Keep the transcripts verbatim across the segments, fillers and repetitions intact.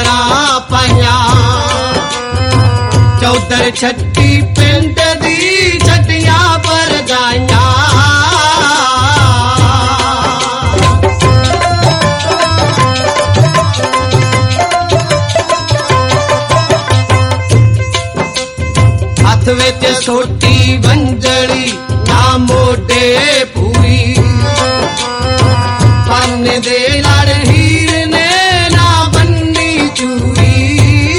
ਵੰਡਣਾ ਪਾਈਆਂ। ਚੌਧਰ ਛੱਟੀ ਪਿੰਡ ਦੀ ਛੱਡੀਆਂ ਪਰਜਾਈਆਂ। ਹੱਥ ਵਿੱਚ ਛੋਟੀ ਵੰਜੜੀ ਨਾ ਮੋਢੇ ਪੂਰੀ। ਬੰਨ ਦੇ ਲੜ ਹੀਰ ਨੇ ਨਾ ਬੰਨੀ ਚੂੜੀ।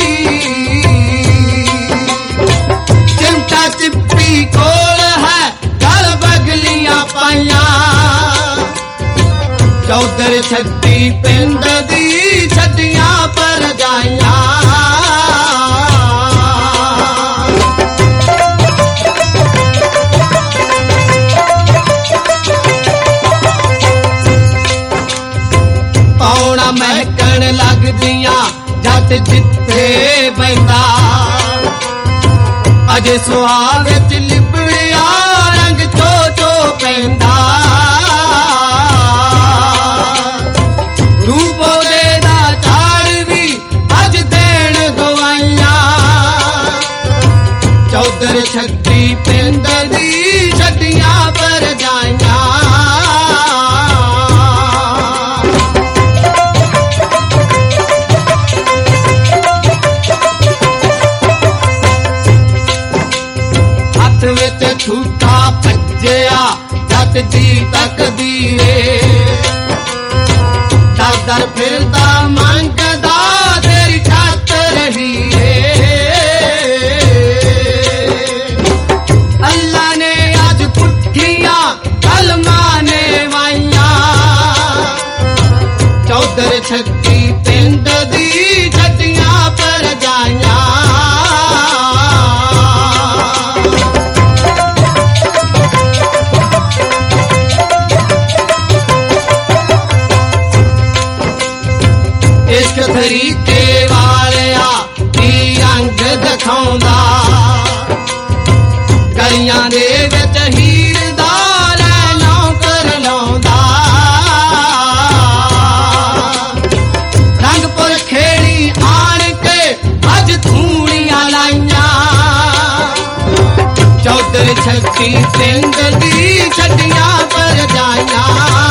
ਚਿਮਟਾ ਚਿੱਪੀ ਕੋਲ ਹੈ ਗਲ ਬਗਲੀਆਂ ਪਾਈਆਂ। ਚੌਧਰ ਛੱਟੀ ਪਿੰਡ ਦੀ ਛੱਡੀਆਂ ਪਰਜਾਈਆਂ। ਮਹਿਕਣ ਲੱਗਦੀਆਂ ਜੱਟ ਜਿੱਥੇ ਬੈਂਦਾ। ਅਜੇ ਸੁਆਹ ਵਿੱਚ ਲਿਬੜਿਆ ਰੰਗ ਚੋ ਚੋ ਪੈਂਦਾ। ਰੂਪ ਉਹਦੇ ਦਾ ਝਾੜ ਵੀ ਅੱਜ ਦੇਣ ਗਵਾਈਆਂ। ਚੌਧਰ ਛੱਟੀ ਪਿੰਡ ਦੀ ਛੱਡੀਆਂ ਪਰਜਾਈਆਂ। ਵਿੱਚ ਠੂਠਾ ਭੱਜਿਆ ਜੱਟ ਦੀ ਤਕਦੀਰੇ। ਦਰ ਦਰ ਫਿਰਦਾ ਮੰਗਦਾ ਤੇਰੀ ਛੱਤ ਰਹੀਏ। ਅੱਲਾ ਨੇ ਅੱਜ ਪੁੱਠੀਆਂ ਕਲਮਾਂ ਨੇ ਵਾਈਆਂ। ਚੌਧਰ ਛੱਟੀ ਪਿੰਡ ਦੀ ਛੱਡੀਆਂ ਪਰਜਾਈਆਂ। ਇਸ਼ਕ ਤਰੀਕੇ ਵਾਲਿਆ ਕੀ ਰੰਗ ਦਿਖਾਉਂਦਾ। ਗਲੀਆਂ ਦੇ ਵਿੱਚ ਹੀਰ ਦਾ ਲੈ ਨੌਕਰ ਲਾਉਂਦਾ। ਰੰਗਪੁਰ ਖੇੜੀ ਆਣ ਕੇ ਅੱਜ ਧੂਣੀਆਂ ਲਾਈਆਂ। ਚੌਧਰ ਛੱਟੀ ਪਿੰਡ ਦੀ ਛੱਡੀਆਂ ਪਰਜਾਈਆਂ।